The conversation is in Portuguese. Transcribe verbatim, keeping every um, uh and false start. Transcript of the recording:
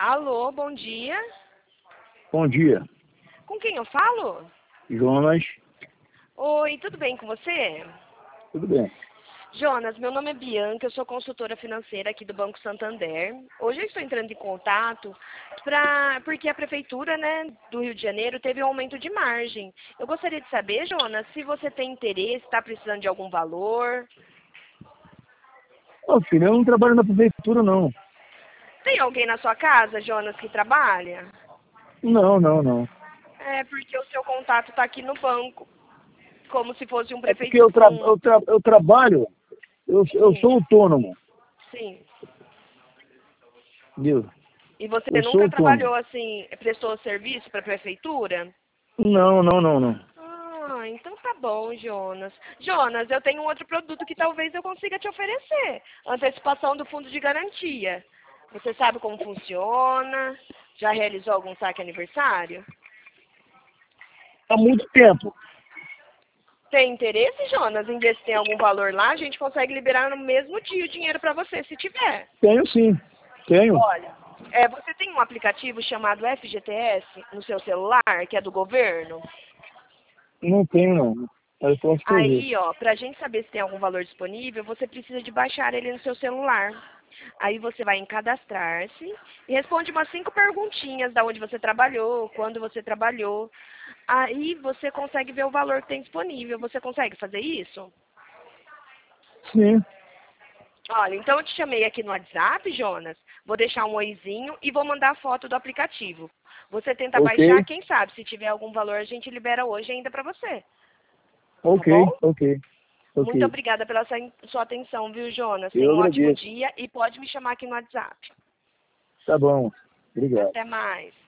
Alô, bom dia. Bom dia, Com quem eu falo? Jonas. Oi, tudo bem com você? Tudo bem? Jonas, meu nome é Bianca, eu sou consultora financeira aqui do Banco Santander. Hoje eu estou entrando em contato pra, porque a Prefeitura, né, do Rio de Janeiro teve um aumento de margem. Eu gostaria de saber, Jonas, se você tem interesse, está precisando de algum valor. Ô, filho, eu não trabalho na prefeitura, não. Tem alguém na sua casa, Jonas, que trabalha? Não, não, não. É porque o seu contato está aqui no banco, como se fosse um É porque prefeito. eu, tra Um... eu, tra eu trabalho, eu, eu Sim, sou autônomo, sim. entendeu? E você Eu sou nunca autônomo. trabalhou assim, prestou serviço para a prefeitura? Não, não, não, não. Ah, então tá bom, Jonas. Jonas, eu tenho um outro produto que talvez eu consiga te oferecer. Antecipação do fundo de garantia. Você sabe como funciona? Já realizou algum saque aniversário? Há muito tempo. Tem interesse, Jonas, em ver se tem algum valor lá? A gente consegue liberar no mesmo dia o dinheiro para você, se tiver. Tenho sim, tenho. Olha, é, você tem um aplicativo chamado F G T S no seu celular, que é do governo? Não tenho, não. Eu posso fazer. Aí, ó, pra gente saber se tem algum valor disponível, você precisa de baixar ele no seu celular. Aí você vai em cadastrar-se e responde umas cinco perguntinhas da onde você trabalhou, quando você trabalhou. Aí você consegue ver o valor que tem disponível. Você consegue fazer isso? Sim, Olha, então eu te chamei aqui no WhatsApp, Jonas. Vou deixar um oizinho e vou mandar a foto do aplicativo. Você tenta baixar, ok, quem sabe, se tiver algum valor, a gente libera hoje ainda pra você. Tá ok, bom? ok, Muito ok. obrigada pela sua sua atenção, viu, Jonas? Tenha Eu um ótimo agradeço. dia e pode me chamar aqui no WhatsApp. Tá bom, obrigado. Até mais.